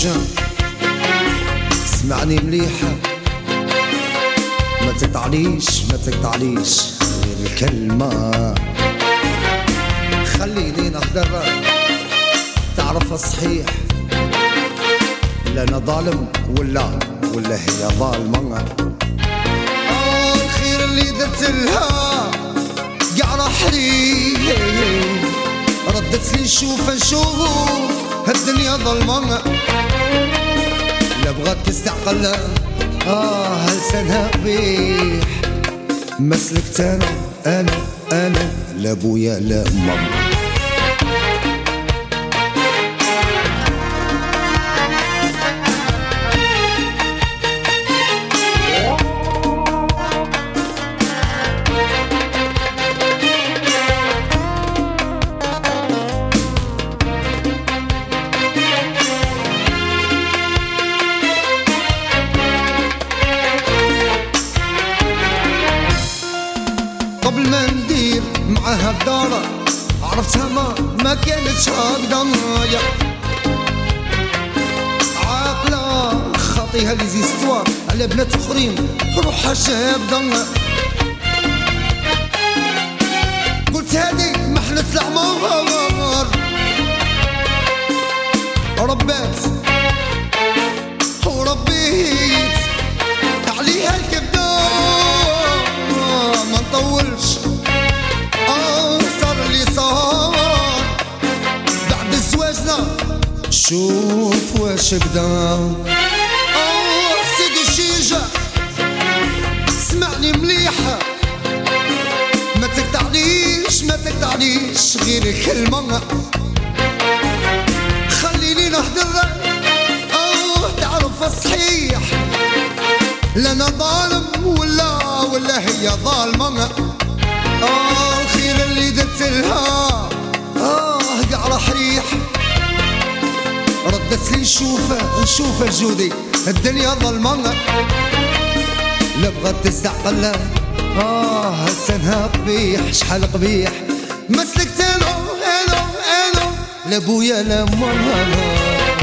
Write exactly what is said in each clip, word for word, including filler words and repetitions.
الشجاع اسمعني مليحة، ما تقطعليش ما تقطعليش غير الكلمة، خليني نهدر تعرف صحيح، لا انا ظالم ولا ولا هي ظالمة. اه الخير اللي درت لها قاع راح لي، ردت لي نشوف نشوف هالدنيا ظلمة، لا بغات تستعقل اه لسانها قبيح، ما سلكت انا انا انا لا بويا لا ماما. قبل ما ندير معاها الدارة عرفتها ما ما كانتش هكذا، عاقلة خاطيها لي زيستوار على بنات اخرين روحها شابدة، قلت هادي محنة العمر ربات وربيت عليها الكبدة، ما نطولش اه صار اللي صار بعد زواجنا، شوف واش بدا. اه سيدي الشيجة اسمعني مليحة، ما تقطعليش ما تقطعليش غير الكلمة، خليني نهدر اه تعرف الصحيح، لا انا ظالم ولا ولا هي ظالمة. اه الخير اللي درت لها اه قاع راح ريح، ردت لي نشوفه نشوفه جودي الدنيا ظلمة، لا بغات تستعقل اه لسانها قبيح شحال قبيح، ما سلكت انا انا انا لا بويا لا ماما.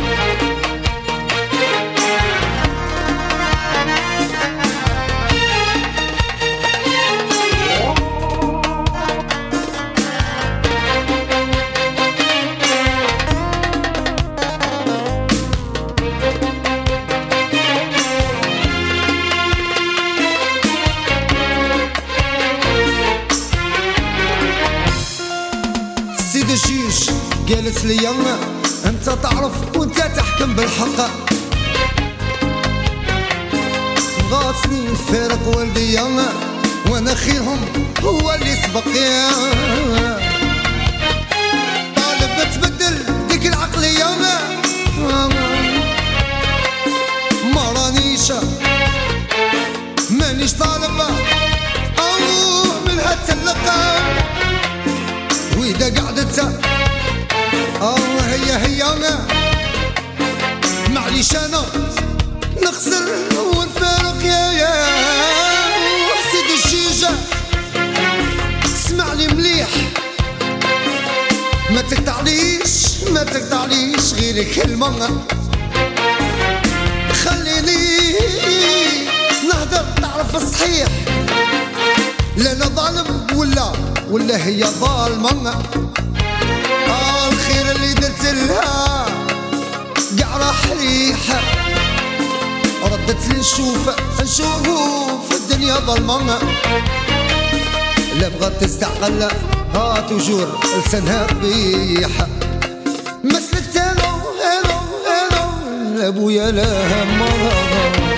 سيد الجيش قالت لي انت تعرف وانت تحكم بالحق، بغاتني نفارق والدي وانا خيرهم هو اللي سبق، طالب تبدل ديك العقلية ما رانيش مانيش طالب او منها تلقى، وإذا قعدت اه هي هي معليش انا نخسر ونفارق يا يا سيدي الشيجة اسمعني مليح، ما تقطعليش ما تقطعليش غير كلمة، خليني نهدر تعرف الصحيح، لا انا ظالم ولا ولا هي ظالمة. اه الخير اللي درت لها قاع راح ريحة، ردت لي نشوف نشوف الدنيا ظلمة، لا بغات تستعقل ها توجور لسانها قبيحة، ما سلكت انا انا انا لا بويا لا ماما.